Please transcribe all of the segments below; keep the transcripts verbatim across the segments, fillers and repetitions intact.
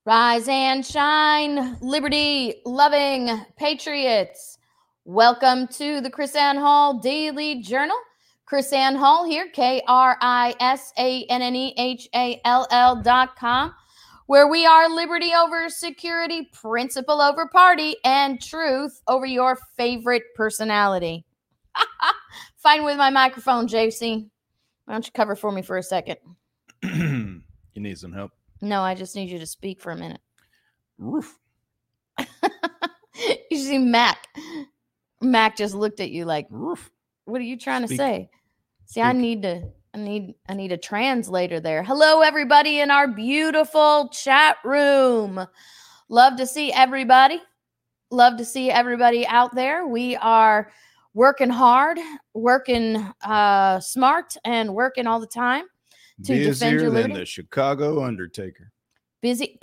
Rise and shine, liberty loving patriots. Welcome to the KrisAnne Hall Daily Journal. KrisAnne Hall here, K R I S A N N E H A L L dot com, where we are liberty over security, principle over party, and truth over your favorite personality. Fighting with my microphone, J C. Why don't you cover for me for a second? You need some help? No, I just need you to speak for a minute. Roof. You see Mac. Mac just looked at you like, Roof. what are you trying Speak. to say? See, Speak. I need to I need I need a translator there. Hello, everybody in our beautiful chat room. Love to see everybody. Love to see everybody out there. We are working hard, working uh, smart, and working all the time to defend Busier your than liberty. the Chicago Undertaker. Busy.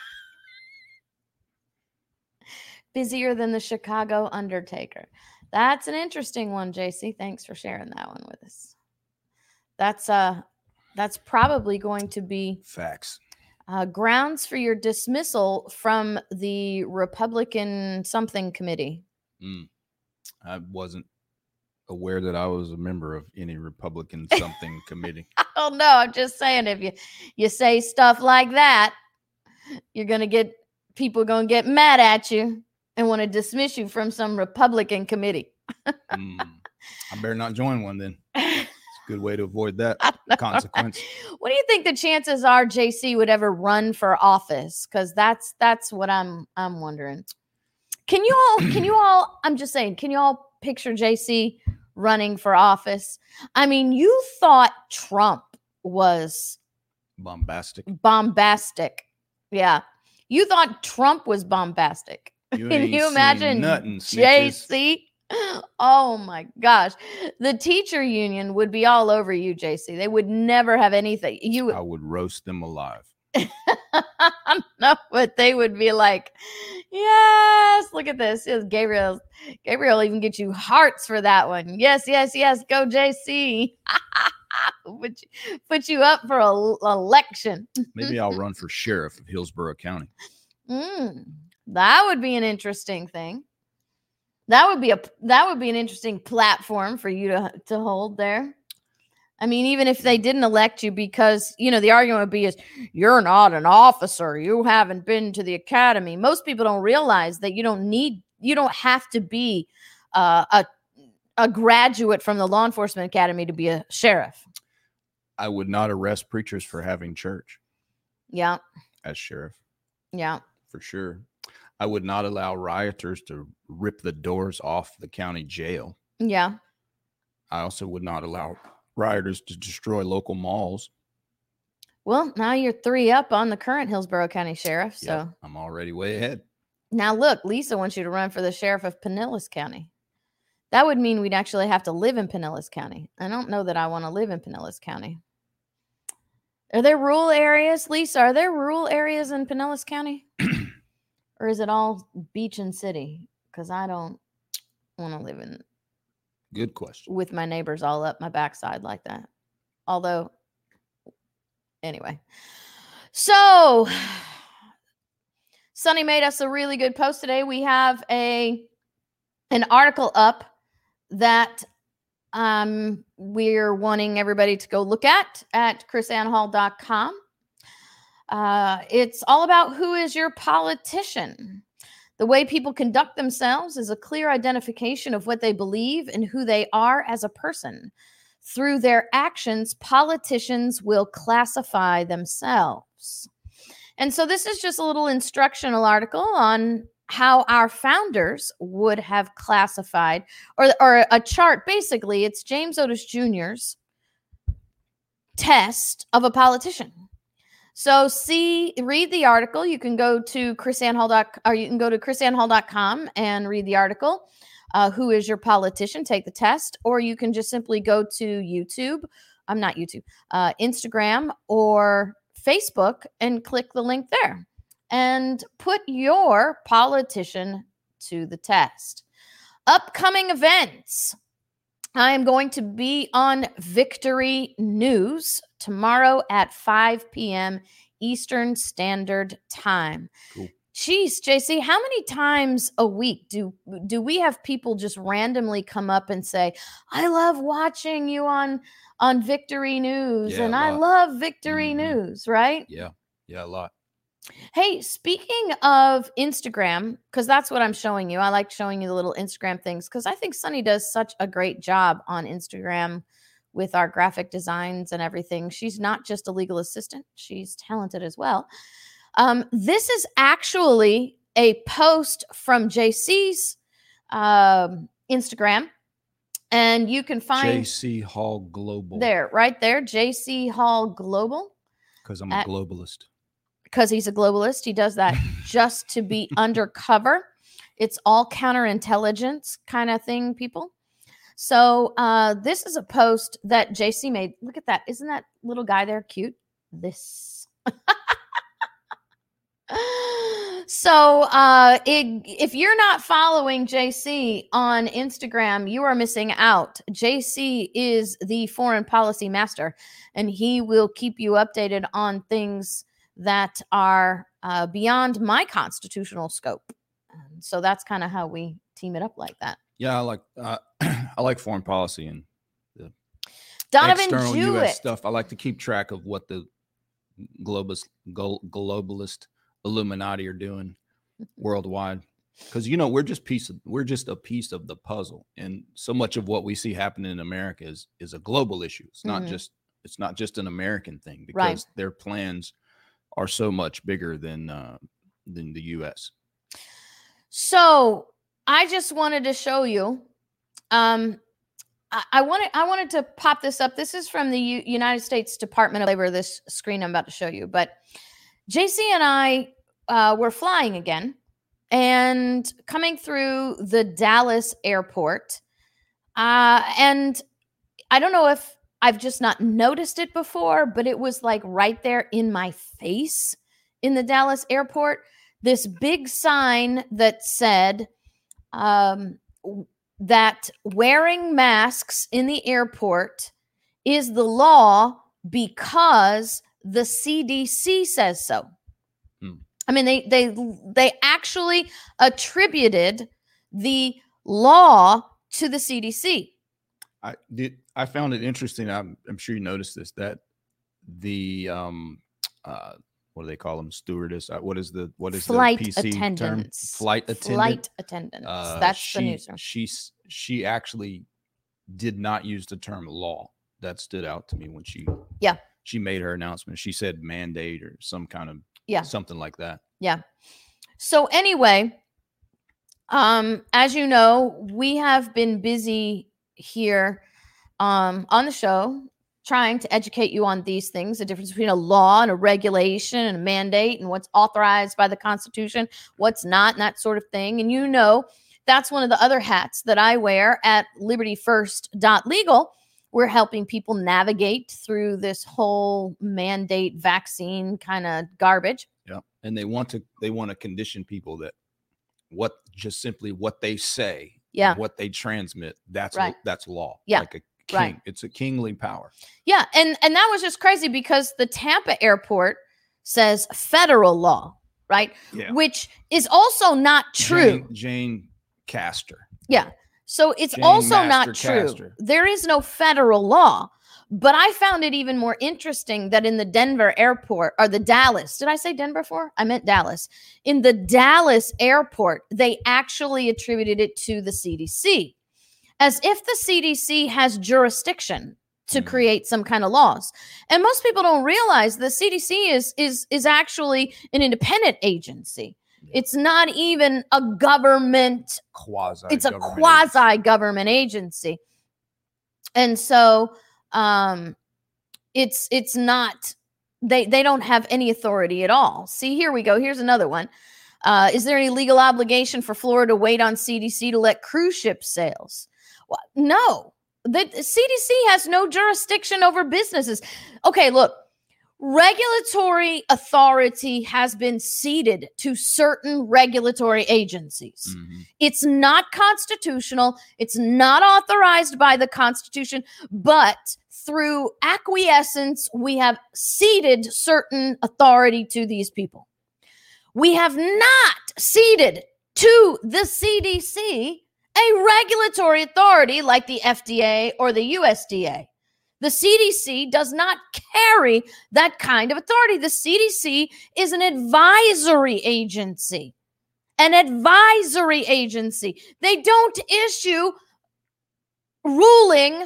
Busier than the Chicago Undertaker. That's an interesting one, J C. Thanks for sharing that one with us. That's uh, that's probably going to be Facts. uh, grounds for your dismissal from the Republican something committee. Mm. I wasn't aware that I was a member of any Republican something committee. Oh no, I'm just saying if you you say stuff like that, you're gonna get people gonna get mad at you and want to dismiss you from some Republican committee. mm. I better not join one then. It's a good way to avoid that consequence. What do you think the chances are J C would ever run for office? Because that's that's what I'm I'm wondering. Can you all can you all I'm just saying, can you all picture J C running for office? I mean, you thought Trump was Bombastic. bombastic. Yeah. You thought Trump was bombastic. You Can ain't you seen imagine nothing, J snitches. C? Oh my gosh. The teacher union would be all over you, J C. They would never have anything. You I would roast them alive. No, but they would be like, yes, look at this. Yes, Gabriel. Gabriel even get you hearts for that one. Yes, yes, yes. Go J C. put, you, put you up for a, election. Maybe I'll run for sheriff of Hillsborough County. Mm, that would be an interesting thing. That would be a that would be an interesting platform for you to to hold there. I mean, even if they didn't elect you, because, you know, the argument would be is you're not an officer. You haven't been to the academy. Most people don't realize that you don't need, you don't have to be uh, a, a graduate from the law enforcement academy to be a sheriff. I would not arrest preachers for having church. Yeah. As sheriff. Yeah. For sure. I would not allow rioters to rip the doors off the county jail. Yeah. I also would not allow rioters to destroy local malls. Well, now you're three up on the current Hillsborough County Sheriff. So yep, I'm already way ahead. Now look, Lisa wants you to run for the sheriff of Pinellas County. That would mean we'd actually have to live in Pinellas County. I don't know that I want to live in Pinellas County. Are there rural areas, Lisa? Are there rural areas in Pinellas County? Or is it all beach and city? Because I don't want to live in Good question. with my neighbors all up my backside like that. Although, anyway. So, Sonny made us a really good post today. We have a an article up that um, we're wanting everybody to go look at at Kris Anne Hall dot com. Uh, it's all about who is your politician. The way people conduct themselves is a clear identification of what they believe and who they are as a person. Through their actions, politicians will classify themselves. And so this is just a little instructional article on how our founders would have classified, or, or a chart. Basically, it's James Otis Junior's test of a politician. So see, read the article. You can go to Kris Anne Hall dot com, or you can go to Kris Anne Hall dot com and read the article. Uh, who is your politician? Take the test, or you can just simply go to YouTube. I'm not YouTube, uh, Instagram or Facebook, and click the link there, and put your politician to the test. Upcoming events. I am going to be on Victory News tomorrow at five p.m. Eastern Standard Time. Cool. Geez, J C, how many times a week do do we have people just randomly come up and say, I love watching you on, on Victory News, Yeah, and a I lot. love Victory Mhm. News, right? Yeah. Yeah, a lot. Hey, speaking of Instagram, because that's what I'm showing you. I like showing you the little Instagram things because I think Sunny does such a great job on Instagram with our graphic designs and everything. She's not just a legal assistant, she's talented as well. Um, this is actually a post from J C's um, Instagram, and you can find J C Hall Global. there, right there, J C Hall Global. Because I'm a at- globalist. Because he's a globalist. He does that just to be undercover. It's all counterintelligence kind of thing, people. So uh, this is a post that J C made. Look at that. Isn't that little guy there cute? This. So uh, it, if you're not following J C on Instagram, you are missing out. J C is the foreign policy master, and he will keep you updated on things that are uh, beyond my constitutional scope. And so that's kind of how we team it up like that. Yeah, I like uh, I like foreign policy and the Donovan external U S Jewett. stuff. I like to keep track of what the globalist, glo- globalist Illuminati are doing worldwide, because you know we're just piece of we're just a piece of the puzzle, and so much of what we see happening in America is is a global issue. It's not Mhm. just it's not just an American thing, because Right. their plans are so much bigger than uh, than the U S. So I just wanted to show you. Um, I, I wanted I wanted to pop this up. This is from the U- United States Department of Labor. This screen I'm about to show you, but J C and I uh, were flying again and coming through the Dallas airport, uh, and I don't know if I've just not noticed it before, but it was like right there in my face in the Dallas airport. This big sign that said um, that wearing masks in the airport is the law because the C D C says so. Hmm. I mean, they they they actually attributed the law to the C D C. I did. I found it interesting. I'm, I'm sure you noticed this, that the um, uh, what do they call them? Stewardess. Uh, what is the what is Flight the P C term? attendants. Flight attendant. Flight attendants. Uh, That's she, the news term. She she actually did not use the term law. That stood out to me when she Yeah. she made her announcement. She said mandate or some kind of Yeah. something like that. Yeah. So anyway, um, as you know, we have been busy here um, on the show trying to educate you on these things, the difference between a law and a regulation and a mandate and what's authorized by the Constitution, what's not, and that sort of thing. And you know, that's one of the other hats that I wear at liberty first dot legal. We're helping people navigate through this whole mandate vaccine kind of garbage. Yeah. And they want to they want to condition people that what just simply what they say, Yeah. what they transmit, that's Right. that's law. Yeah. Like a king. Right. It's a kingly power. Yeah, and and that was just crazy because the Tampa airport says federal law, right? Yeah. Which is also not true. Jane, Jane Castor. Yeah. So it's Jane also Master not true. Castor. There is no federal law. But I found it even more interesting that in the Denver airport, or the Dallas, did I say Denver before? I meant Dallas. In the Dallas airport, they actually attributed it to the C D C, as if the C D C has jurisdiction to Mhm. create some kind of laws. And most people don't realize the C D C is is is actually an independent agency. Yeah. It's not even a government Quasi. it's a quasi government agency. And so um it's it's not they they don't have any authority at all. See, here we go. Here's another one. Uh, is there any legal obligation for Florida to wait on C D C to let cruise ship sales? Well, no. The, the C D C has no jurisdiction over businesses. Okay, look. regulatory authority has been ceded to certain regulatory agencies. Mm-hmm. It's not constitutional. It's not authorized by the Constitution, but through acquiescence, we have ceded certain authority to these people. We have not ceded to the C D C a regulatory authority like the F D A or the U S D A. The C D C does not carry that kind of authority. The C D C is an advisory agency. An advisory agency. They don't issue ruling.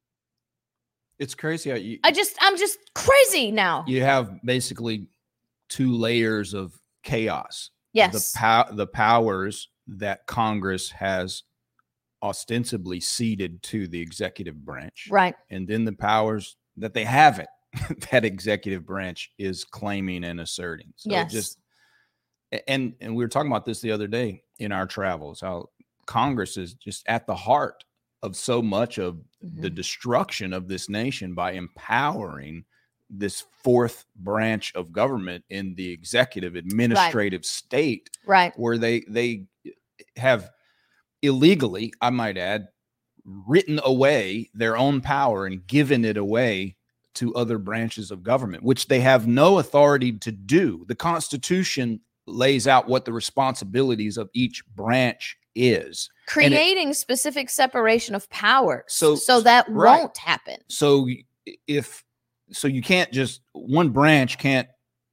It's crazy how you I just, I'm just crazy now. you have basically two layers of chaos. Yes. The pow- the powers that Congress has ostensibly ceded to the executive branch, Right. and then the powers that they haven't, that executive branch is claiming and asserting. So Yes. just and and we were talking about this the other day in our travels, how Congress is just at the heart of so much of Mhm. the destruction of this nation by empowering this fourth branch of government in the executive administrative state, Right. where they they have illegally, I might add, written away their own power and given it away to other branches of government, which they have no authority to do. The Constitution lays out what the responsibilities of each branch is. Creating it, specific separation of powers so, so that right. won't happen. So if so you can't just one branch can't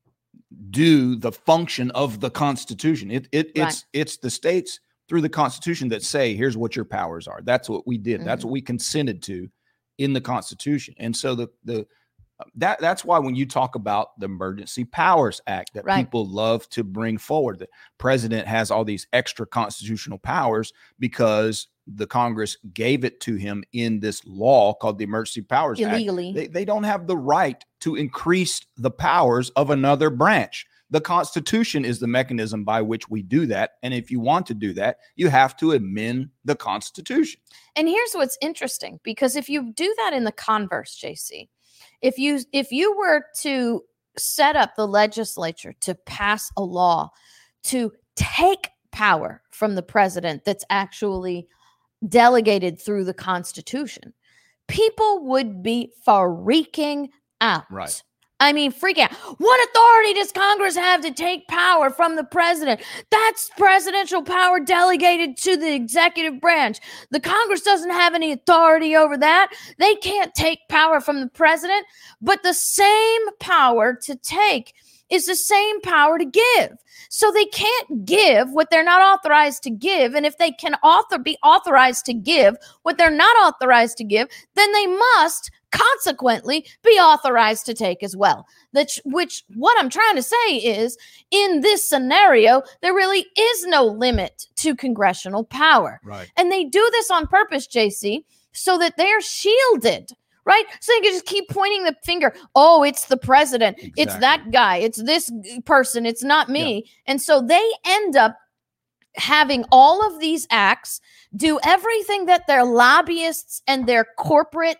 do the function of the Constitution. It it Right. it's it's the states through the Constitution that say, here's what your powers are. That's what we did. Mm-hmm. That's what we consented to in the Constitution. And so the the that that's why when you talk about the Emergency Powers Act that right. people love to bring forward, the president has all these extra constitutional powers because the Congress gave it to him in this law called the Emergency Powers illegally. Act. They, they don't have the right to increase the powers of another branch. The Constitution is the mechanism by which we do that. And if you want to do that, you have to amend the Constitution. And here's what's interesting, because if you do that in the converse, J C, if you if you were to set up the legislature to pass a law to take power from the president that's actually delegated through the Constitution, people would be freaking out. Right. I mean, freak out. What authority does Congress have to take power from the president? That's presidential power delegated to the executive branch. The Congress doesn't have any authority over that. They can't take power from the president, but the same power to take is the same power to give. So they can't give what they're not authorized to give. And if they can author be authorized to give what they're not authorized to give, then they must consequently be authorized to take as well. That which what I'm trying to say is, in this scenario, there really is no limit to congressional power. Right. And they do this on purpose, J C, so that they're shielded. Right? So they can just keep pointing the finger. Oh, it's the president. Exactly. It's that guy. It's this person. It's not me. Yeah. And so they end up having all of these acts do everything that their lobbyists and their corporate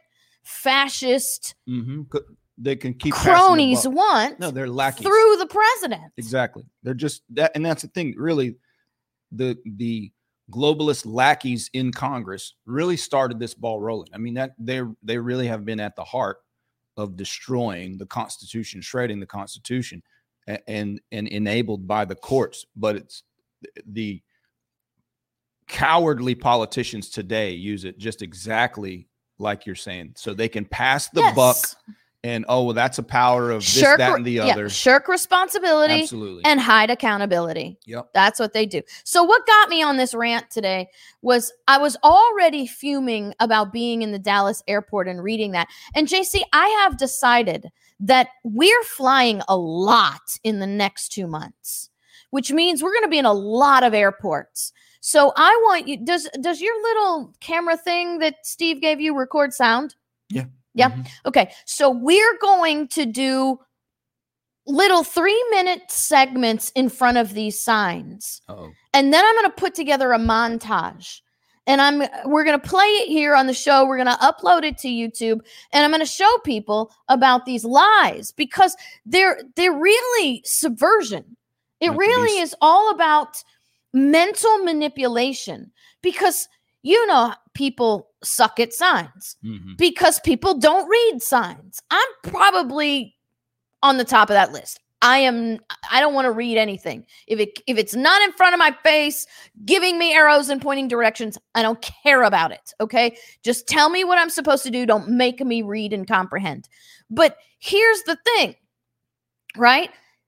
fascist mm-hmm. They can keep cronies want. No, they're lackeys through the president. Exactly. They're just that, and that's the thing. Really, the the globalist lackeys in Congress really started this ball rolling. I mean, that they they really have been at the heart of destroying the Constitution, shredding the Constitution, and and, and enabled by the courts. But it's the cowardly politicians today use it just exactly like you're saying, so they can pass the yes. buck. And, oh, well, that's a power of shirk, this, that, and the yeah, other. Shirk responsibility. Absolutely. And hide accountability. Yep. That's what they do. So what got me on this rant today was I was already fuming about being in the Dallas airport and reading that. And J C, I have decided that we're flying a lot in the next two months, which means we're going to be in a lot of airports. So I want you, does, does your little camera thing that Steve gave you record sound? Yeah. Yeah. Mm-hmm. Okay. So we're going to do little three minute segments in front of these signs. Uh-oh. And then I'm going to put together a montage. And I'm we're going to play it here on the show. We're going to upload it to YouTube, and I'm going to show people about these lies because they're they're really subversion. It really is all about mental manipulation because you know people suck at signs mm-hmm. because people don't read signs. I'm probably on the top of that list. I am, I don't want to read anything. If it, if it's not in front of my face, giving me arrows and pointing directions, I don't care about it. Okay. Just tell me what I'm supposed to do. Don't make me read and comprehend. But here's the thing, right?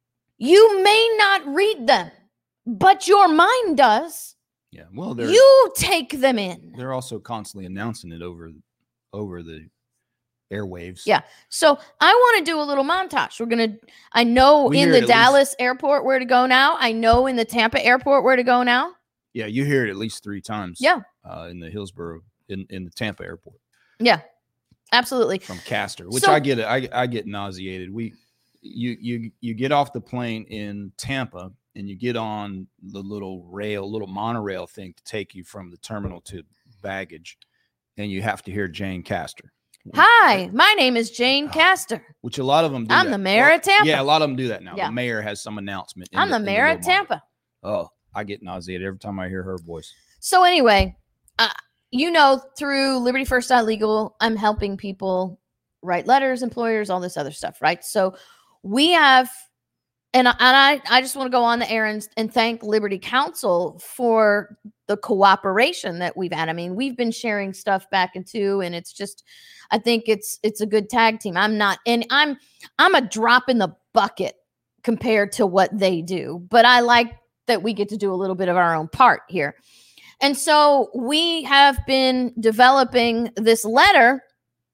You may not read them, but your mind does. Yeah. Well, you take them in. They're also constantly announcing it over, over the airwaves. Yeah. So I want to do a little montage. We're going to, I know we in the Dallas least, airport where to go now. I know in the Tampa airport where to go now. Yeah. You hear it at least three times. Yeah. Uh, in the Hillsborough, in, in the Tampa airport. Yeah, absolutely. From Castor, which so, I get, I, I get nauseated. We, you, you, you get off the plane in Tampa and you get on the little rail, little monorail thing to take you from the terminal to baggage. And you have to hear Jane Castor. Hi, my name is Jane Castor. Which a lot of them do. I'm that. the mayor well, of Tampa. Yeah, a lot of them do that now. Yeah. The mayor has some announcement. I'm the, the mayor of Tampa. Oh, I get nauseated every time I hear her voice. So anyway, uh, you know, through Liberty First Legal, I'm helping people write letters, employers, all this other stuff, right? So we have, and, and I, I just want to go on the air and, and thank Liberty Counsel for the cooperation that we've had. I mean, we've been sharing stuff back and two, and it's just, I think it's it's a good tag team. I'm not, and I'm I'm a drop in the bucket compared to what they do, but I like that we get to do a little bit of our own part here. And so we have been developing this letter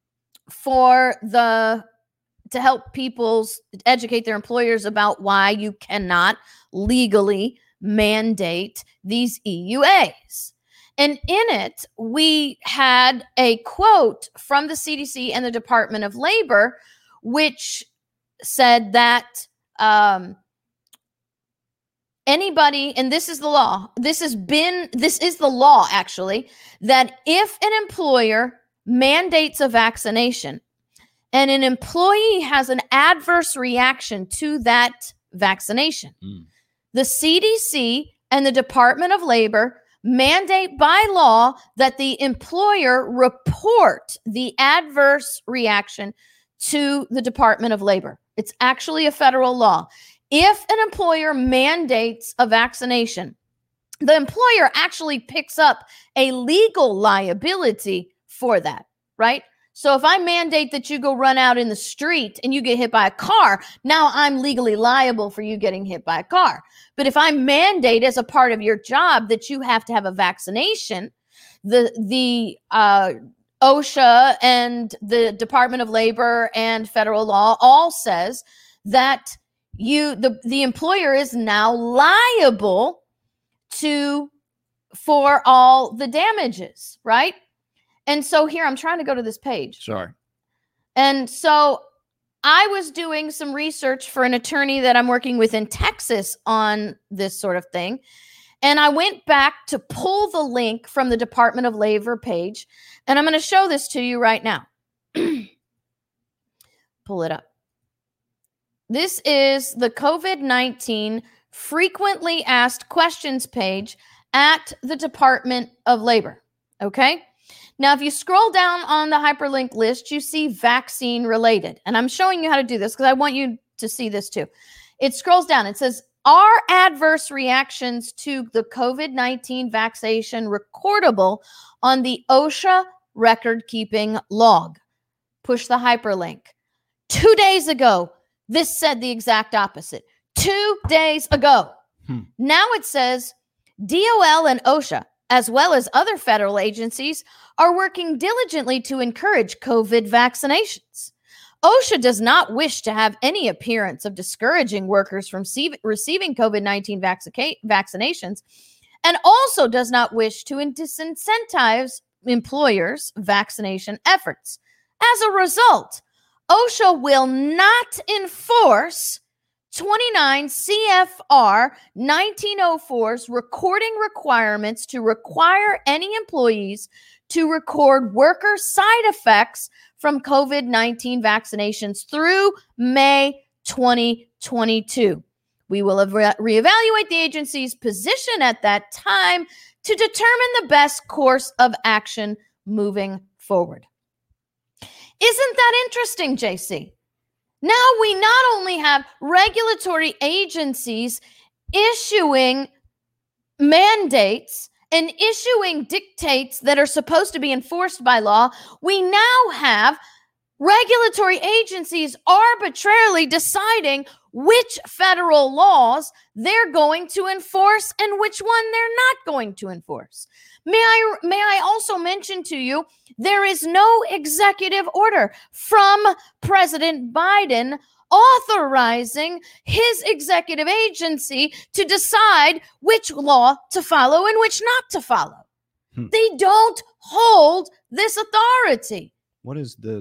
for the to help people educate their employers about why you cannot legally mandate these E U As. And in it, we had a quote from the C D C and the Department of Labor, which said that um, anybody, and this is the law, this has been, this is the law actually, that if an employer mandates a vaccination and an employee has an adverse reaction to that vaccination, mm. the C D C and the Department of Labor mandate by law that the employer report the adverse reaction to the Department of Labor. It's actually a federal law. If an employer mandates a vaccination, the employer actually picks up a legal liability for that, right? So if I mandate that you go run out in the street and you get hit by a car, now I'm legally liable for you getting hit by a car. But if I mandate as a part of your job that you have to have a vaccination, the the uh, OSHA and the Department of Labor and federal law all says that you the, the employer is now liable to for all the damages, right? And so here, I'm trying to go to this page. Sorry. And so I was doing some research for an attorney that I'm working with in Texas on this sort of thing. And I went back to pull the link from the Department of Labor page. And I'm going to show this to you right now. Pull it up. This is the COVID nineteen frequently asked questions page at the Department of Labor. Okay. Now, if you scroll down on the hyperlink list, you see vaccine related. And I'm showing you how to do this because I want you to see this too. It scrolls down. It says, are adverse reactions to the COVID nineteen vaccination recordable on the OSHA record keeping log? Push the hyperlink. Two days ago, this said the exact opposite. Two days ago. Hmm. Now it says D O L and OSHA, as well as other federal agencies, are working diligently to encourage COVID vaccinations. OSHA does not wish to have any appearance of discouraging workers from receiving COVID nineteen vac- vaccinations and also does not wish to disincentivize employers' vaccination efforts. As a result, OSHA will not enforce twenty-nine C F R nineteen oh four's recording requirements to require any employees to record worker side effects from COVID nineteen vaccinations through May twenty twenty-two. We will re- reevaluate the agency's position at that time to determine the best course of action moving forward. Isn't that interesting, J C? Now we not only have regulatory agencies issuing mandates and issuing dictates that are supposed to be enforced by law, we now have regulatory agencies arbitrarily deciding which federal laws they're going to enforce and which one they're not going to enforce. May I may I also mention to you, there is no executive order from President Biden authorizing his executive agency to decide which law to follow and which not to follow. Hmm. They don't hold this authority. What is the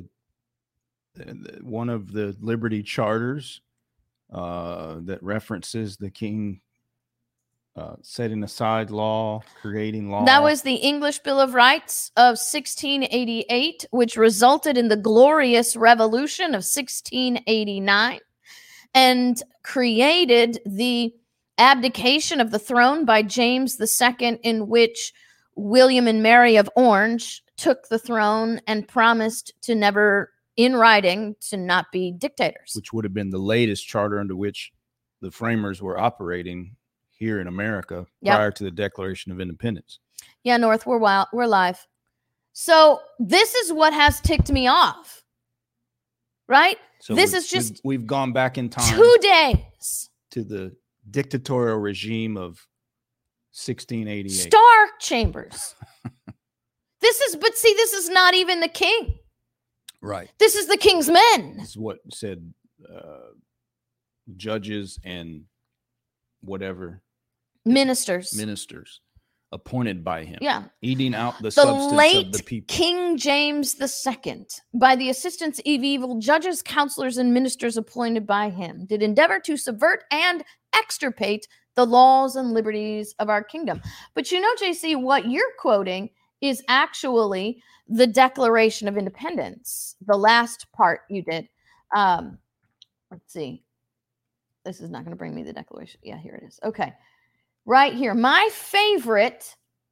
one of the Liberty Charters uh, that references the king uh, setting aside law, creating law? That was the English Bill of Rights of sixteen eighty-eight, which resulted in the Glorious Revolution of sixteen eighty-nine and created the abdication of the throne by James the Second, in which William and Mary of Orange took the throne and promised to never, in writing, to not be dictators. Which would have been the latest charter under which the framers were operating here in America prior yep. to the Declaration of Independence. Yeah, North, we're wild, we're live. So this is what has ticked me off, right? So this is just we've, we've gone back in time two days to the dictatorial regime of sixteen eighty-eight. Star Chambers. This is, but see, this is not even the king. Right. This is the king's men. This is what said uh, judges and whatever. Ministers. Ministers appointed by him. Yeah. Eating out the, the substance late of the people. King James the Second, by the assistance of evil judges, counselors, and ministers appointed by him, did endeavor to subvert and extirpate the laws and liberties of our kingdom. But you know, J C, what you're quoting is actually the Declaration of Independence, the last part you did. Um, let's see. This is not going to bring me the Declaration. Yeah, here it is. Okay. Right here. My favorite,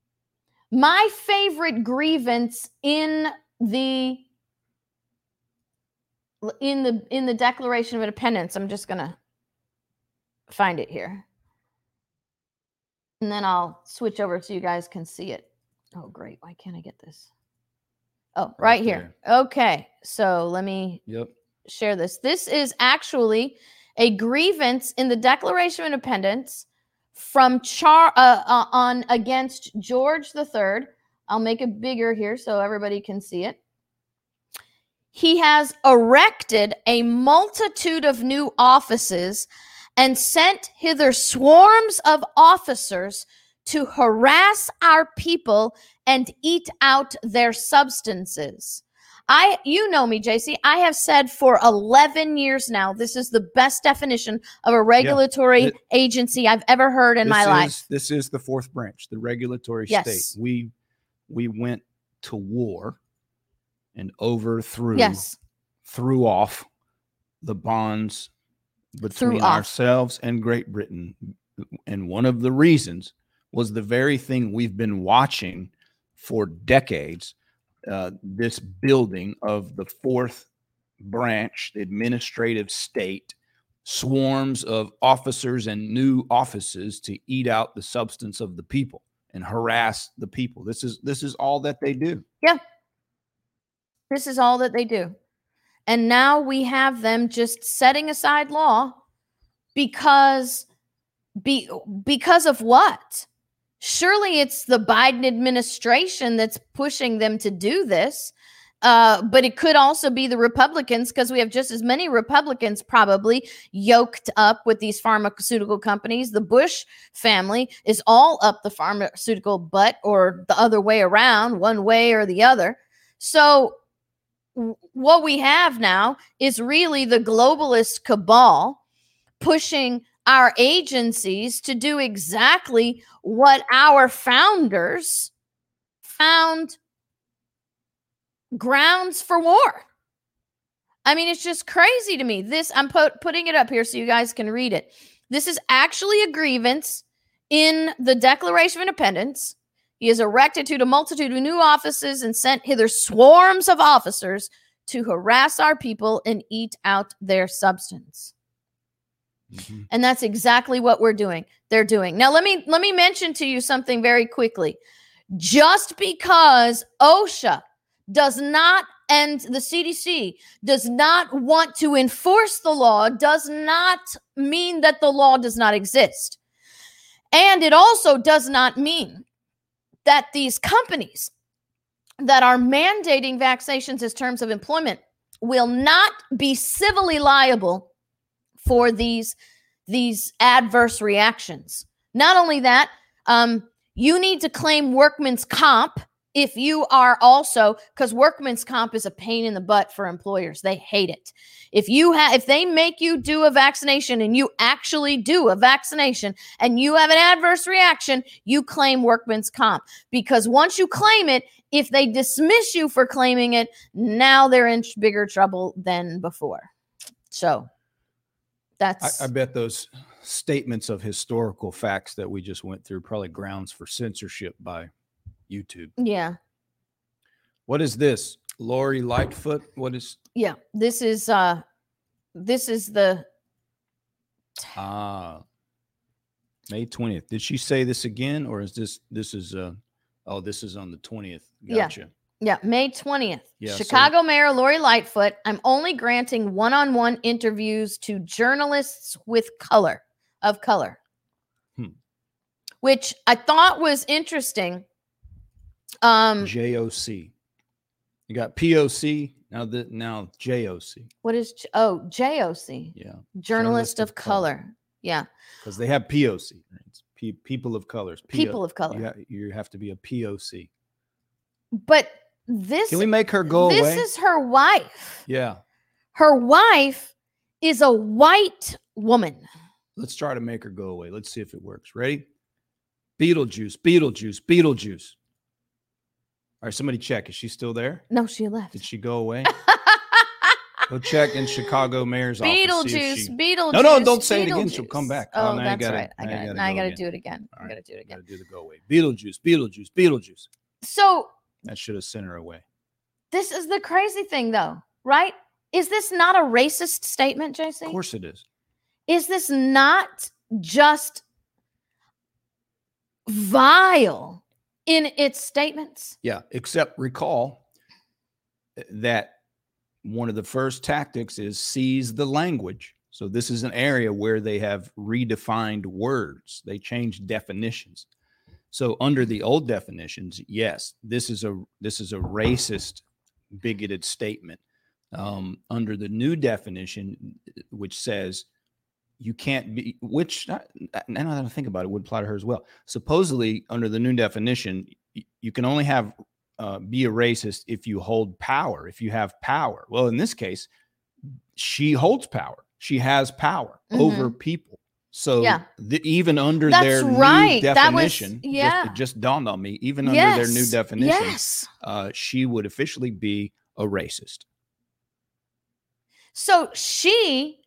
my favorite grievance in the in the in the Declaration of Independence. I'm just going to find it here. And then I'll switch over so you guys can see it. Oh, great. Why can't I get this? Oh, right, right here. Okay. So let me yep. share this. This is actually a grievance in the Declaration of Independence from Char uh, uh, on against George the Third. I'll make it bigger here so everybody can see it. He has erected a multitude of new offices and sent hither swarms of officers to harass our people and eat out their substances. I, you know me, J C, I have said for eleven years now, this is the best definition of a regulatory yeah, it, agency I've ever heard in my is, life. This is the fourth branch, the regulatory yes. state. We, we went to war and overthrew, yes. threw off the bonds between ourselves and Great Britain. And one of the reasons was the very thing we've been watching for decades, uh, this building of the fourth branch, the administrative state, swarms of officers and new offices to eat out the substance of the people and harass the people. This is this is all that they do. Yeah. This is all that they do. And now we have them just setting aside law because be, because of what? Surely it's the Biden administration that's pushing them to do this. Uh, but it could also be the Republicans, because we have just as many Republicans probably yoked up with these pharmaceutical companies. The Bush family is all up the pharmaceutical butt, or the other way around, one way or the other. So w- what we have now is really the globalist cabal pushing our agencies to do exactly what our founders found grounds for war. I mean, it's just crazy to me. This, I'm put, putting it up here so you guys can read it. This is actually a grievance in the Declaration of Independence. He has erected to the multitude of new offices and sent hither swarms of officers to harass our people and eat out their substance. Mm-hmm. And that's exactly what we're doing. They're doing. Now, let me let me mention to you something very quickly. Just because OSHA does not, and the C D C does not want to enforce the law, does not mean that the law does not exist. And it also does not mean that these companies that are mandating vaccinations as terms of employment will not be civilly liable for these, these adverse reactions. Not only that, um, you need to claim workman's comp if you are also, because workman's comp is a pain in the butt for employers. They hate it. If you have, if they make you do a vaccination and you actually do a vaccination and you have an adverse reaction, you claim workman's comp. Because once you claim it, if they dismiss you for claiming it, now they're in bigger trouble than before. So that's. I, I bet those statements of historical facts that we just went through probably grounds for censorship by YouTube. Yeah. What is this? Lori Lightfoot? What is? Yeah. This is, uh, this is the. Ah, May twentieth. Did she say this again? Or is this, this is, uh, oh, this is on the twentieth. Gotcha. Yeah. Yeah, May twentieth. Yeah, Chicago so- Mayor Lori Lightfoot. I'm only granting one-on-one interviews to journalists with color, of color, hmm. which I thought was interesting. Um, J O C. You got P O C, now the now J O C. What is, oh, J O C. Yeah. Journalist, Journalist of, of color. color. Yeah. Because they have P O C. It's P- people of colors. P- People of color. You, ha- you have to be a P O C. But this, Can we make her go this away? is her wife. Yeah. Her wife is a white woman. Let's try to make her go away. Let's see if it works. Ready? Beetlejuice, Beetlejuice, Beetlejuice. All right, somebody check. Is she still there? No, she left. Did she go away? Go check in Chicago Mayor's office. Beetlejuice, see if she- Beetlejuice. No, no, don't say it again. She'll Beetlejuice. come back. Oh, now you that's gotta- right. I now you got. gotta Now I go got to again. do it again. All I right, got to do it again. Gotta do the go away. Beetlejuice, Beetlejuice, Beetlejuice. So That should have sent her away. this is the crazy thing, though, right? Is this not a racist statement, J C? Of course it is. Is this not just vile in its statements? Yeah, except recall that one of the first tactics is seize the language. So this is an area where they have redefined words. They changed definitions. So under the old definitions, yes, this is a this is a racist, bigoted statement. Um, under the new definition, which says you can't be, which now that I think about it, would apply to her as well. Supposedly, under the new definition, you can only have uh, be a racist if you hold power, if you have power. Well, in this case, she holds power. She has power mm-hmm. over people. So yeah. the, even under That's their right. new definition, that was, yeah. just, it just dawned on me, even yes. under their new definition, yes. uh, she would officially be a racist. So she,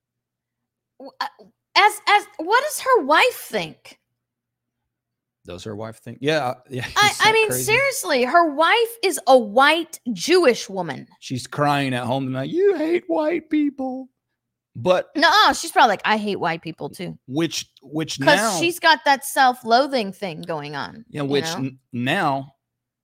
as as what does her wife think? Does her wife think? Yeah, yeah. I, I mean, crazy? seriously, her wife is a white Jewish woman. She's crying at home tonight. You hate white people, but no, she's probably like, I hate white people too. Which, which now because she's got that self-loathing thing going on. Yeah, which you know? n- now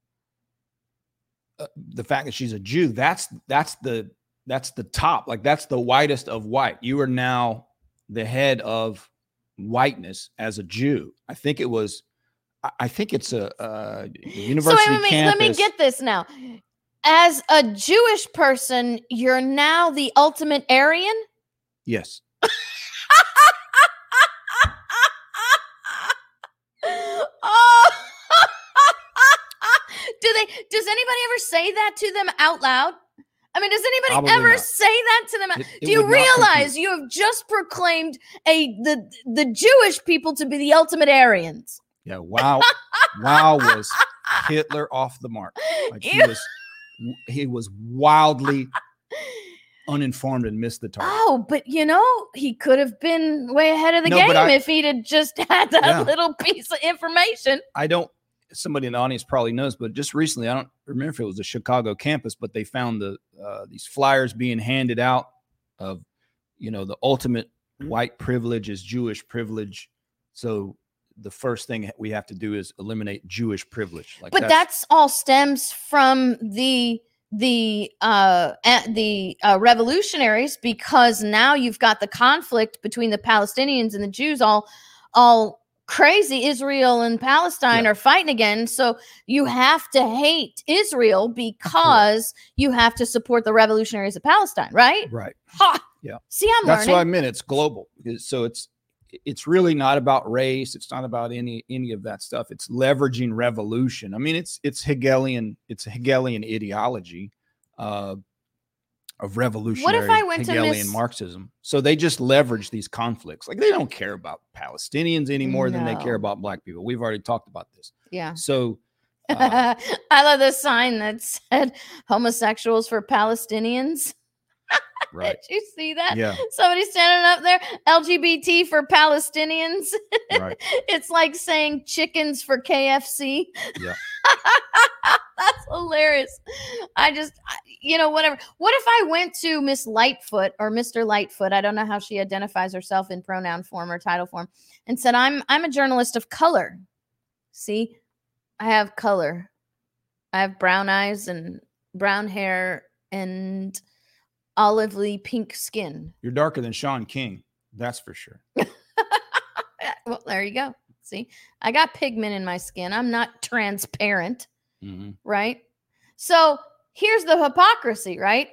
uh, the fact that she's a Jew, that's that's the that's the top, like that's the whitest of white. You are now the head of whiteness as a Jew. I think it was. I think it's a, a university so wait, wait, campus. Let me get this now. As a Jewish person, you're now the ultimate Aryan? Yes. Oh. Do they? Does anybody ever say that to them out loud? I mean, does anybody Probably ever not. say that to them? It- it Do you would not realize compute. you have just proclaimed a the the Jewish people to be the ultimate Aryans? Yeah, wow, wow was Hitler off the mark. Like he You- was, he was wildly uninformed and missed the target. Oh, but you know, he could have been way ahead of the No, but game I- if he'd have just had that Yeah. little piece of information. I don't. Somebody in the audience probably knows, but just recently, I don't remember if it was the Chicago campus, but they found the uh, these flyers being handed out of, you know, the ultimate white privilege is Jewish privilege. So the first thing we have to do is eliminate Jewish privilege. Like But that's, all stems from the the uh a- the uh, revolutionaries, because now you've got the conflict between the Palestinians and the Jews all all crazy. Israel and Palestine Yeah. are fighting again, so you have to hate Israel because you have to support the revolutionaries of Palestine, right? right. Ha! Yeah. See, I'm That's learning. what I meant. It's global. It's- So it's it's really not about race. It's not about any any of that stuff. It's leveraging revolution. I mean, it's it's Hegelian. It's a Hegelian ideology uh, of revolutionary I went to Hegelian Miss- Marxism. So they just leverage these conflicts. Like they don't care about Palestinians any more than they care No. about black people. We've already talked about this. Yeah. So uh, I love the sign that said homosexuals for Palestinians. right. Did you see that? Yeah. Somebody standing up there, L G B T for Palestinians. Right. It's like saying chickens for K F C. Yeah. That's hilarious. I just, I- you know, whatever. What if I went to Miss Lightfoot or Mister Lightfoot? I don't know how she identifies herself in pronoun form or title form, and said, "I'm I'm a journalist of color. See, I have color. I have brown eyes and brown hair and olively pink skin." You're darker than Sean King. That's for sure. Well, there you go. See, I got pigment in my skin. I'm not transparent, Mhm. right? So here's the hypocrisy, right?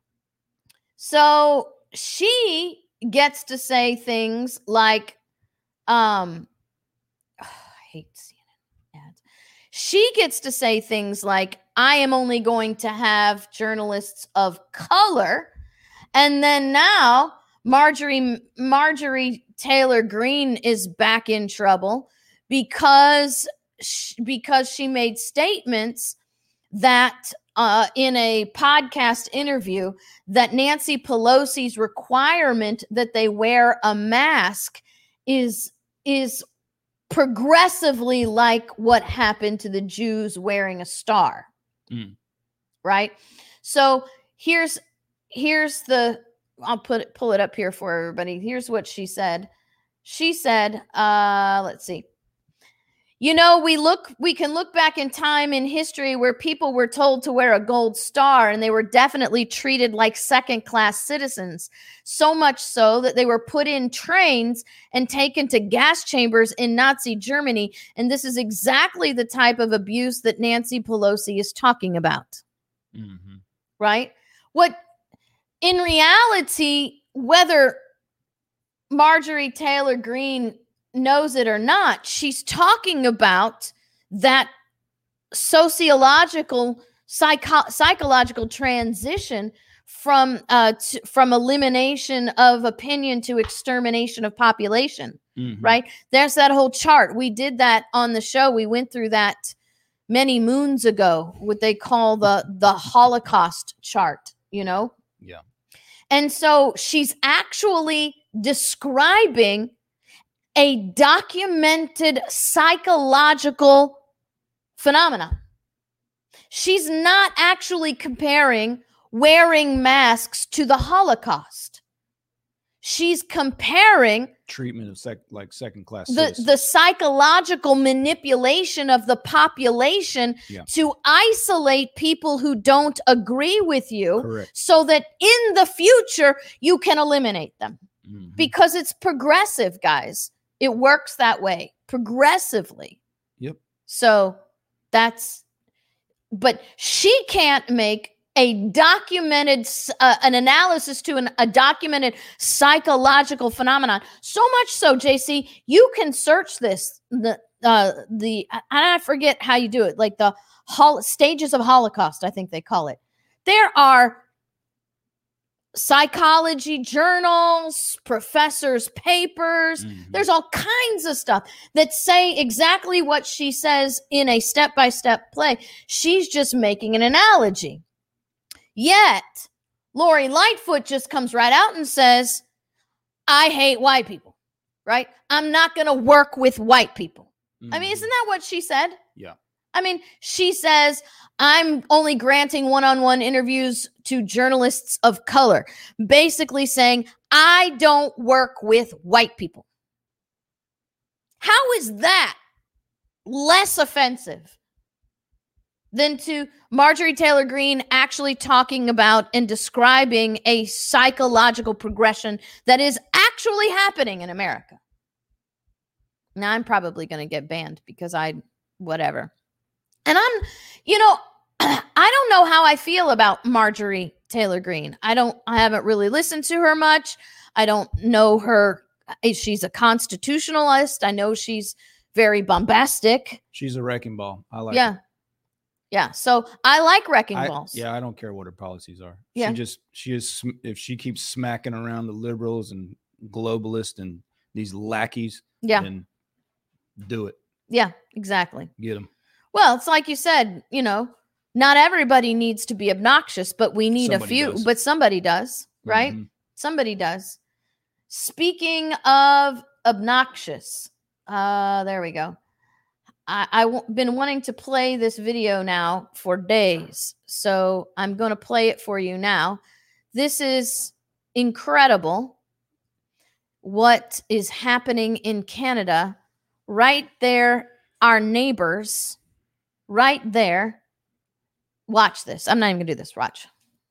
So she gets to say things like, um, I hate C N N ads. She gets to say things like, I am only going to have journalists of color. And then now Marjorie Marjorie Taylor Greene is back in trouble because sh- because she made statements that uh, in a podcast interview that Nancy Pelosi's requirement that they wear a mask is is progressively like what happened to the Jews wearing a star. Mm. Right? So here's here's the I'll put it pull it up here for everybody. Here's what she said. She said, uh, let's see. You know, we look we can look back in time in history where people were told to wear a gold star and they were definitely treated like second-class citizens. So much so that they were put in trains and taken to gas chambers in Nazi Germany. And this is exactly the type of abuse that Nancy Pelosi is talking about. Mhm. Right? What in reality, whether Marjorie Taylor Greene knows it or not, she's talking about that sociological, psycho- psychological transition from uh, t- from elimination of opinion to extermination of population. Mhm. Right? There's that whole chart. We did that on the show. We went through that many moons ago, what they call the the Holocaust chart, you know? Yeah. And so she's actually describing a documented psychological phenomenon. She's not actually comparing wearing masks to the Holocaust. She's comparing Treatment of sec- like second class the, citizens. the psychological manipulation of the population Yeah. to isolate people who don't agree with you Correct. so that in the future you can eliminate them. Mhm. Because it's progressive, guys. It works that way progressively. Yep. So that's, but she can't make a documented, s- uh, an analysis to an, a documented psychological phenomenon. So much so, J C, you can search this, the, uh, the, and I forget how you do it, like the hol- stages of Holocaust, I think they call it. There are psychology journals, professors' papers. Mhm. There's all kinds of stuff that say exactly what she says in a step-by-step play. She's just making an analogy. Yet, Lori Lightfoot just comes right out and says, I hate white people, right? I'm not going to work with white people. Mhm. I mean, isn't that what she said? Yeah. I mean, she says, I'm only granting one-on-one interviews to journalists of color, basically saying, I don't work with white people. How is that less offensive than to Marjorie Taylor Greene actually talking about and describing a psychological progression that is actually happening in America? Now, I'm probably going to get banned because I, whatever. And I'm, you know, I don't know how I feel about Marjorie Taylor Greene. I don't, I haven't really listened to her much. I don't know her. She's a constitutionalist. I know she's very bombastic. She's a wrecking ball. I like Yeah. it. Yeah. So I like wrecking I, balls. yeah, I don't care what her policies are. Yeah. She just, she is, sm- if she keeps smacking around the liberals and globalists and these lackeys, Yeah. then do it. Yeah, exactly. Get them. Well, it's like you said, you know, not everybody needs to be obnoxious, but we need Somebody a few, does. but somebody does, right? Mhm. Somebody does. Speaking of obnoxious, uh, there we go. I, I've w- been wanting to play this video now for days, so I'm going to play it for you now. This is incredible what is happening in Canada. Right there, our neighbors, right there. Watch this. I'm not even going to do this. Watch.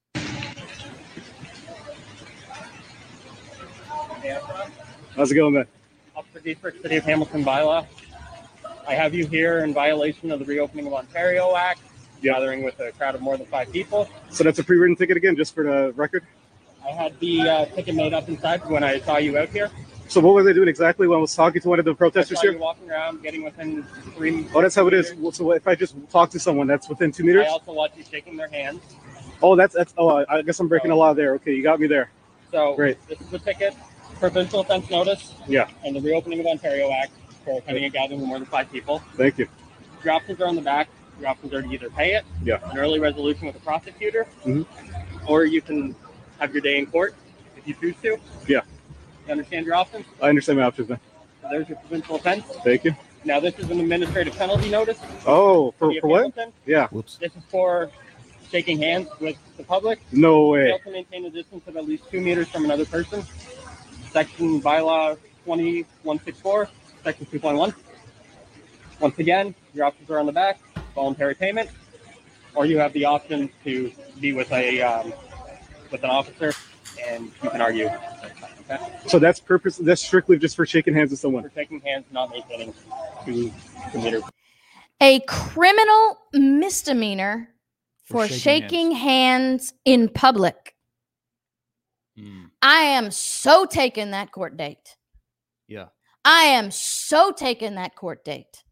How's it going, man? Officer Dietrich, City of Hamilton bylaw. I have you here in violation of the Reopening of Ontario Act, Yeah. gathering with a crowd of more than five people. So that's a pre-written ticket again, just for the record? I had the uh, ticket made up inside when I saw you out here. So what was I doing exactly when I was talking to one of the I protesters saw you here? walking around, getting within three. Oh, that's how it is. meters. Well, so if I just talk to someone that's within two meters? I also watched you shaking their hands. Oh, that's, that's oh, I guess I'm breaking a law there. Okay, you got me there. So Great. This is the ticket, provincial offense notice, Yeah, and the Reopening of Ontario Act for attending a gathering of more than five people. thank you. Your options are on the back. Your options are to either pay it, Yeah. an early resolution with the prosecutor, Mhm. or you can have your day in court if you choose to. Yeah. You understand your options? I understand my options, man. So there's your provincial offense. Thank you. Now this is an administrative penalty notice. Oh, for, City of for what? Hamilton. Yeah, Whoops. This is for shaking hands with the public. no way. Fail to maintain a distance of at least two meters from another person. Section bylaw twenty-one sixty-four, section two point one. Once again, your options are on the back. Voluntary payment, or you have the option to be with a um, with an officer, and you can argue. Okay? So that's purpose. That's strictly just for shaking hands with someone. For shaking hands, not maintaining two two meters. A criminal misdemeanor for, For shaking, shaking hands. in public. Mm, I am so taking that court date. yeah. I am so taking that court date.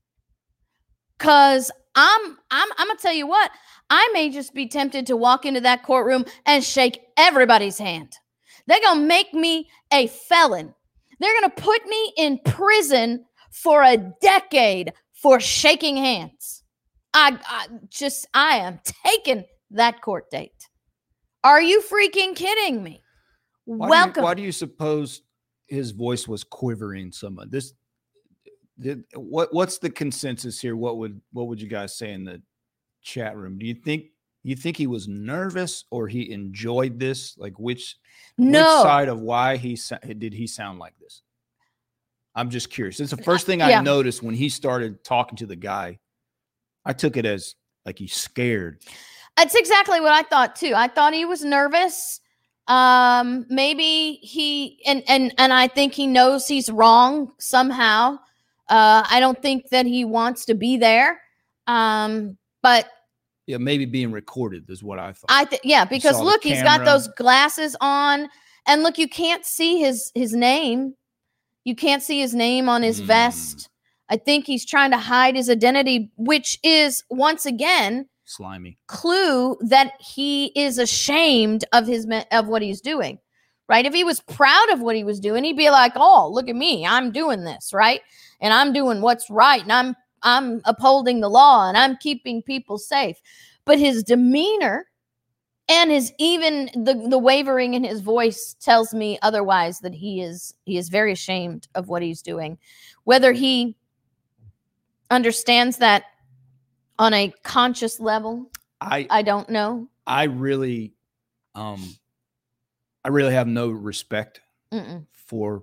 Cause I'm I'm I'm gonna tell you what, I may just be tempted to walk into that courtroom and shake everybody's hand. They're gonna make me a felon. They're gonna put me in prison for a decade for shaking hands. I, I just I am taking that court date. Are you freaking kidding me? Why Welcome. Do you, why do you suppose his voice was quivering so much? This, did, what what's the consensus here? What would what would you guys say in the chat room? Do you think you think he was nervous or he enjoyed this? Like which no. which side of why he sa- did he sound like this? I'm just curious. It's the first thing I Yeah. noticed when he started talking to the guy. I took it as like he's scared. That's exactly what I thought too. I thought he was nervous. Um, maybe he and and and I think he knows he's wrong somehow. Uh, I don't think that he wants to be there. Um, but Yeah, maybe being recorded is what I thought. I think yeah, because saw the look, he's got camera. those glasses on, and look, you can't see his his name. You can't see his name on his Mm. vest. I think he's trying to hide his identity, which is once again slimy clue that he is ashamed of his me- of what he's doing, right? If he was proud of what he was doing, he'd be like, "Oh, look at me, I'm doing this, right? And I'm doing what's right, and I'm I'm upholding the law, and I'm keeping people safe." But his demeanor and his even the the wavering in his voice tells me otherwise, that he is he is very ashamed of what he's doing. Whether he understands that on a conscious level, I I don't know. I really um I really have no respect Mm-mm. for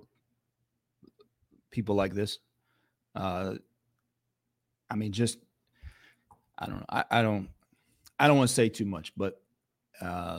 people like this. Uh I mean, just I don't know. I, I don't I don't want to say too much, but uh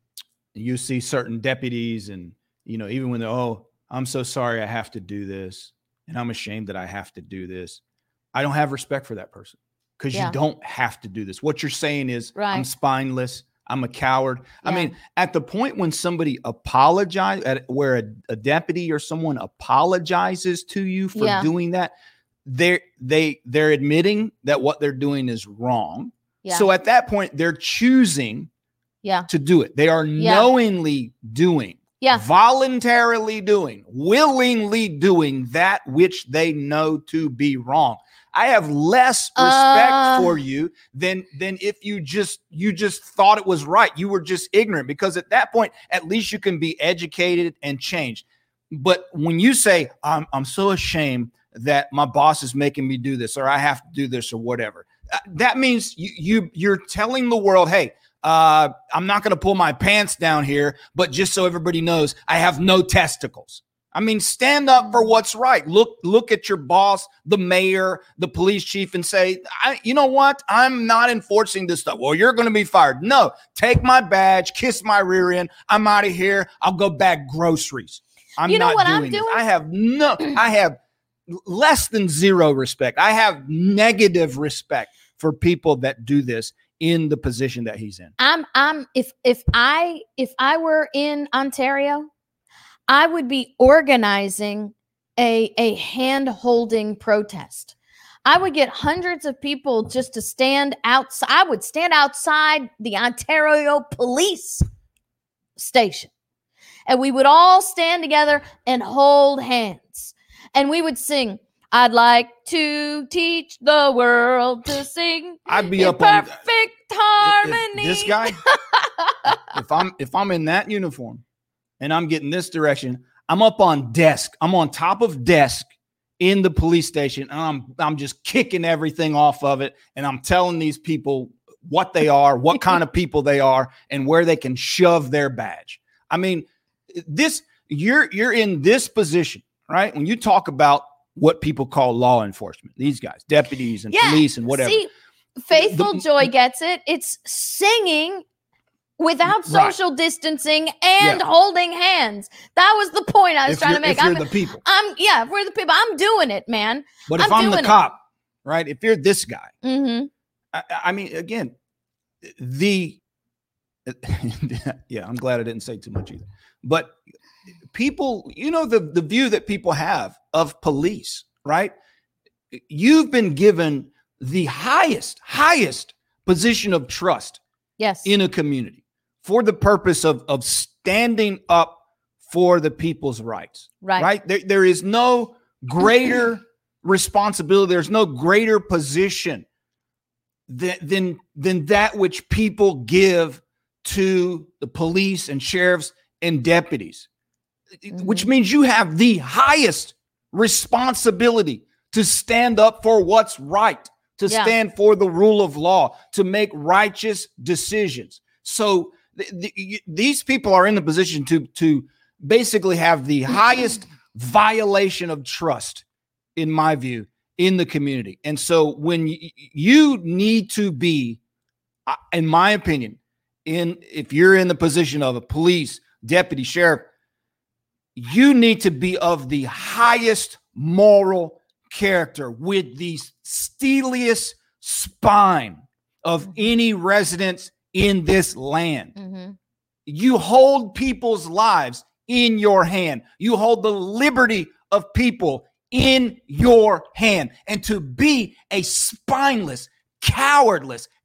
you see certain deputies, and you know, even when they're, oh, I'm so sorry I have to do this, and I'm ashamed that I have to do this. I don't have respect for that person, because Yeah. you don't have to do this. What you're saying is, Right. I'm spineless, I'm a coward. I Yeah. mean, at the point when somebody apologizes, at where a, a deputy or someone apologizes to you for Yeah. doing that, they're they they're admitting that what they're doing is wrong. Yeah. So at that point, they're choosing yeah. to do it. They are Yeah. knowingly doing, Yeah. voluntarily doing, willingly doing that which they know to be wrong. I have less respect Uh, for you than than if you just you just thought it was right. You were just ignorant, because at that point, at least you can be educated and changed. But when you say, I'm I'm so ashamed that my boss is making me do this, or I have to do this, or whatever, uh, that means you, you you're telling the world, hey, uh, I'm not going to pull my pants down here, but just so everybody knows, I have no testicles. I mean, stand up for what's right. Look, look at your boss, the mayor, the police chief, and say, I, you know what? I'm not enforcing this stuff. Well, you're going to be fired. No, take my badge, kiss my rear end. I'm out of here. I'll go bag groceries. I'm You know not what I'm doing this. doing? I have no, I have less than zero respect. I have negative respect for people that do this in the position that he's in. I'm I'm if if I if I were in Ontario, I would be organizing a a hand-holding protest. I would get hundreds of people just to stand outside. I would stand outside the Ontario police station, and we would all stand together and hold hands, and we would sing, "I'd like to teach the world to sing I'd be in up on perfect if- harmony." this guy. if I'm if I'm in that uniform and I'm getting this direction, I'm up on desk. I'm on top of desk in the police station, and I'm I'm just kicking everything off of it, and I'm telling these people what they are, what kind of people they are, and where they can shove their badge. I mean, this you're you're in this position, right? When you talk about what people call law enforcement, these guys, deputies and Yeah, police and whatever. See, Faithful The- Joy gets it. It's singing without Right. social distancing and Yeah. holding hands. That was the point I was if trying you're, to make. if you're I'm, the people. I'm yeah, if we're the people. I'm doing it, man. But if I'm I'm, the doing it. cop, right? If you're this guy, Mm-hmm. I, I mean, again, the yeah, I'm glad I didn't say too much either. But people, you know, the the view that people have of police, right? You've been given the highest, highest position of trust Yes. in a community for the purpose of of standing up for the people's rights. right. Right? There, there is no greater responsibility. There's no greater position than, than, than that which people give to the police and sheriffs and deputies, Mhm. which means you have the highest responsibility to stand up for what's right, to Yeah. stand for the rule of law, to make righteous decisions. So th- th- y- these people are in the position to, to basically have the highest violation of trust, in my view, in the community. And so when y- you need to be, uh, in my opinion, in if you're in the position of a police, deputy, sheriff, you need to be of the highest moral character with the steeliest spine of any residents in this land. Mm-hmm. You hold people's lives in your hand. You hold the liberty of people in your hand. And to be a spineless, cowardless,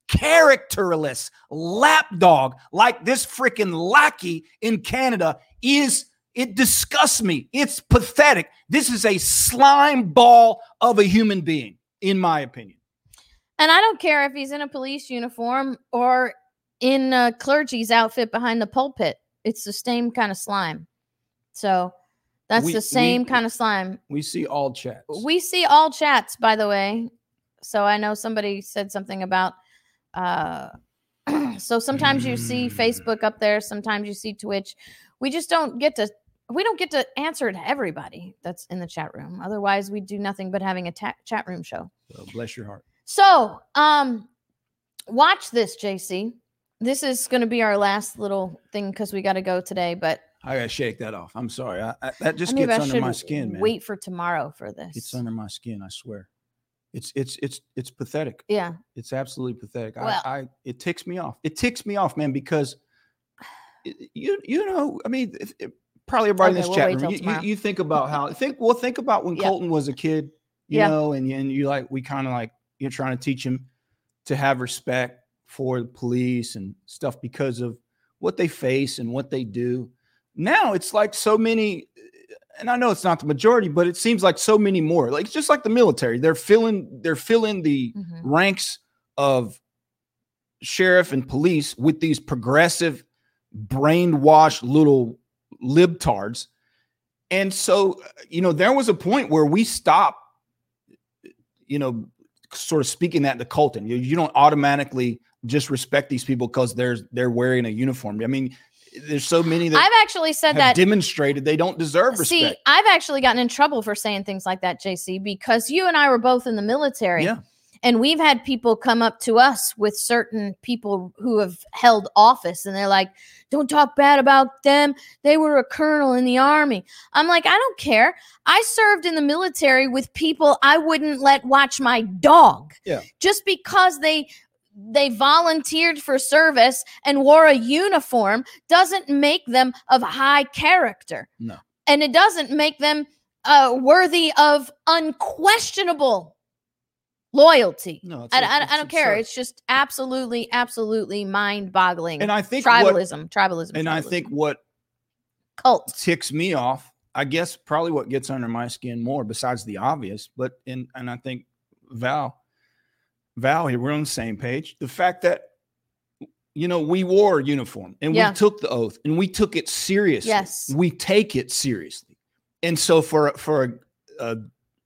characterless lapdog like this freaking lackey in Canada is, it disgusts me. It's pathetic. This is a slime ball of a human being, in my opinion. And I don't care if he's in a police uniform or in a clergy's outfit behind the pulpit. It's the same kind of slime. So that's We- the same we- kind of slime. We see all chats. We see all chats, by the way. So I know somebody said something about, uh, so sometimes you see Facebook up there. Sometimes you see Twitch. We just don't get to, we don't get to answer to everybody that's in the chat room. Otherwise we do nothing but having a ta- chat room show. So bless your heart. So, um, watch this, J C. This is going to be our last little thing because we got to go today. But I gotta shake that off. I'm sorry. I, I, that just maybe gets I under should my skin, man. wait for tomorrow for this. It's under my skin. I swear. It's it's it's it's pathetic. yeah. It's absolutely pathetic. Well- I, I it ticks me off. It ticks me off, man, because it- you you know, I mean, if, if, probably everybody Okay, in this we'll chat wait room. till You, you, tomorrow. you think about how think well think about when Yeah. Colton was a kid, you Yeah. know, and and you like we kind of like you're trying to teach him to have respect for the police and stuff because of what they face and what they do. Now it's like so many, and I know it's not the majority, but it seems like so many more. Like just like the military, they're filling they're filling the Mhm. ranks of sheriff and police with these progressive, brainwashed little libtards. And so, you know, there was a point where we stopped, you know, sort of speaking that to Colton. You, you don't automatically just respect these people because they're they're wearing a uniform. I mean, there's so many that I've actually said have that. demonstrated they don't deserve See, respect. I've actually gotten in trouble for saying things like that, J C, because you and I were both in the military. Yeah. And we've had people come up to us with certain people who have held office, and they're like, don't talk bad about them. They were a colonel in the army. I'm like, I don't care. I served in the military with people I wouldn't let watch my dog. Yeah. Just because they they volunteered for service and wore a uniform doesn't make them of high character. No. And it doesn't make them uh, worthy of unquestionable loyalty. No, it's I, a- I, it's I don't care. absurd. It's just absolutely, absolutely mind-boggling. And I think what, tribalism, tribalism, and I tribalism. think what cult. ticks me off, I guess probably what gets under my skin more, besides the obvious, but in and I think Val, Val here, we're on the same page. The fact that you know we wore a uniform and Yeah. we took the oath and we took it seriously. Yes. We take it seriously. And so for for a, a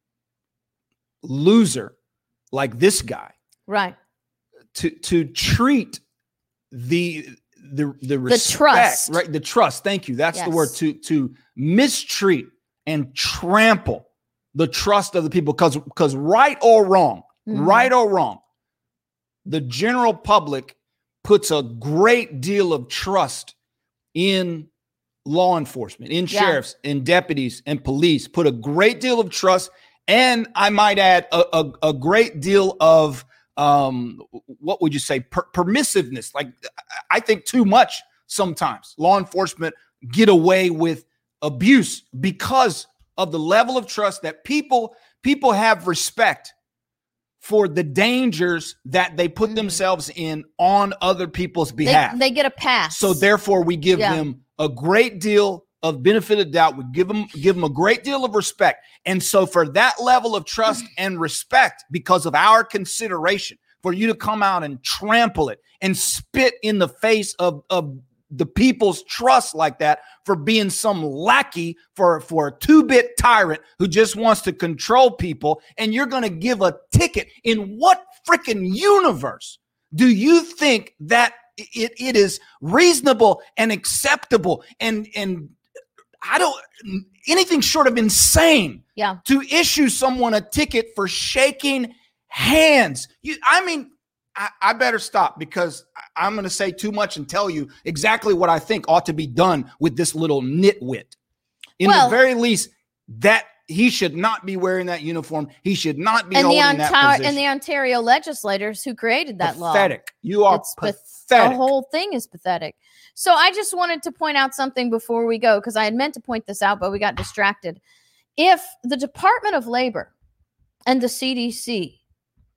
loser like this guy Right. to to treat the the the respect, trust. right? The trust. Thank you. That's the word. Yes. To to mistreat and trample the trust of the people, because because right or wrong, Mhm. right or wrong, the general public puts a great deal of trust in law enforcement, in Yeah. sheriffs, in deputies, and police. Put a great deal of trust, and I might add a, a, a great deal of um, what would you say, per- permissiveness. Like I think too much sometimes. Law enforcement get away with abuse because of the level of trust that people people have respect for the dangers that they put Mhm. themselves in on other people's They, behalf. they get a pass. So therefore, we give Yeah. them a great deal of benefit of doubt. We give them give them a great deal of respect. And so for that level of trust and respect, because of our consideration, for you to come out and trample it and spit in the face of, of the people's trust like that, for being some lackey, for, for a two-bit tyrant who just wants to control people, and you're going to give a ticket. In what freaking universe do you think that it, it is reasonable and acceptable and and I don't anything short of insane Yeah. to issue someone a ticket for shaking hands? You, I mean, I, I better stop, because I- I'm going to say too much and tell you exactly what I think ought to be done with this little nitwit. In Well- the very least, that he should not be wearing that uniform. He should not be And the, holding that Ontario, position. and the Ontario legislators who created that law. Pathetic. You are It's path- pathetic. The whole thing is pathetic. So I just wanted to point out something before we go, because I had meant to point this out, but we got distracted. If the Department of Labor and the C D C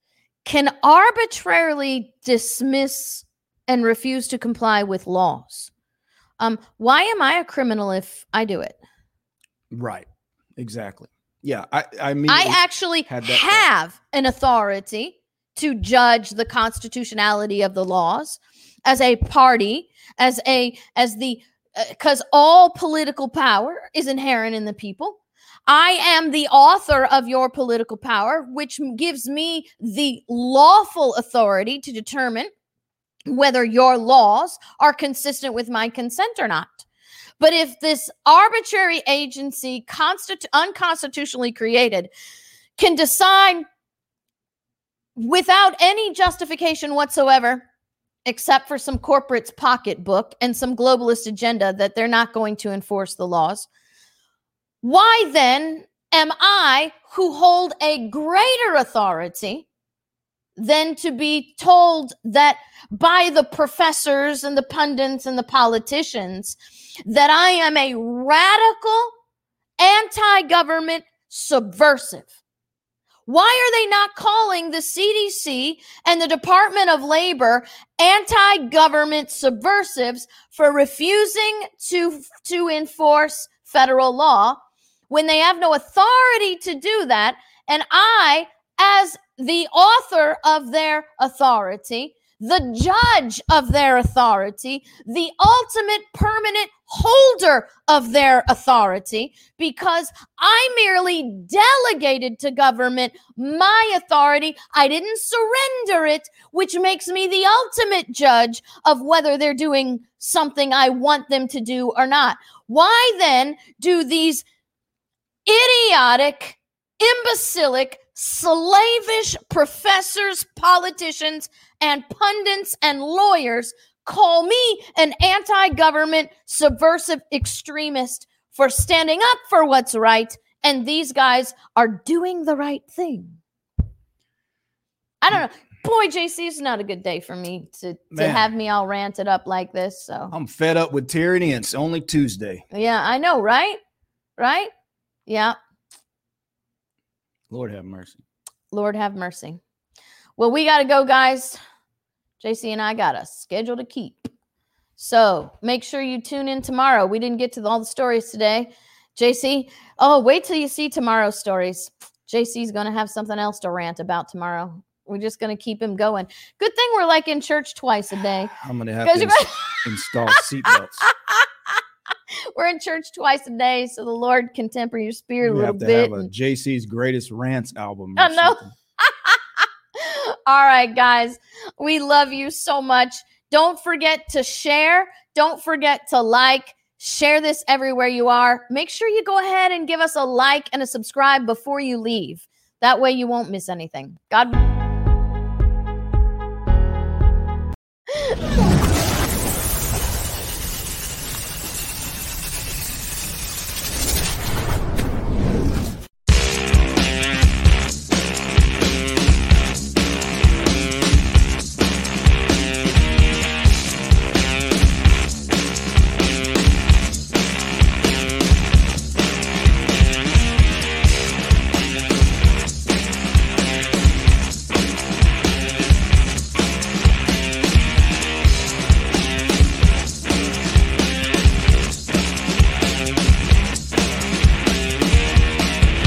can arbitrarily dismiss and refuse to comply with laws. Um, why am I a criminal if I do it? Right. Exactly. Yeah. I, I mean, I actually have an authority to judge the constitutionality of the laws as a party, as a, as the, because uh, all political power is inherent in the people. I am the author of your political power, which gives me the lawful authority to determine whether your laws are consistent with my consent or not. But if this arbitrary agency, constitu- unconstitutionally created, can decide without any justification whatsoever, except for some corporate's pocketbook and some globalist agenda that they're not going to enforce the laws, why then am I, who hold a greater authority, than to be told that by the professors and the pundits and the politicians that I am a radical, anti-government subversive? Why are they not calling the C D C and the Department of Labor anti-government subversives for refusing to, to enforce federal law when they have no authority to do that? And I, as the author of their authority, the judge of their authority, the ultimate permanent holder of their authority, because I merely delegated to government my authority. I didn't surrender it, which makes me the ultimate judge of whether they're doing something I want them to do or not. Why then do these idiotic, imbecilic, slavish professors, politicians, and pundits and lawyers call me an anti-government subversive extremist for standing up for what's right, and these guys are doing the right thing? I don't know. Boy, J C, it's not a good day for me to, to have me all ranted up like this. So I'm fed up with tyranny, and it's only Tuesday. Yeah, I know, right? Right? Yeah. Lord have mercy. Lord have mercy. Well, we got to go, guys. J C and I got a schedule to keep. So make sure you tune in tomorrow. We didn't get to all the stories today. J C, oh, wait till you see tomorrow's stories. J C's going to have something else to rant about tomorrow. We're just going to keep him going. Good thing we're like in church twice a day. I'm going to have to ins- install seatbelts. We're in church twice a day, so the Lord can temper your spirit a we little have to bit. Have a J C's Greatest Rants album. I know. All right, guys. We love you so much. Don't forget to share. Don't forget to like. Share this everywhere you are. Make sure you go ahead and give us a like and a subscribe before you leave. That way you won't miss anything. God bless.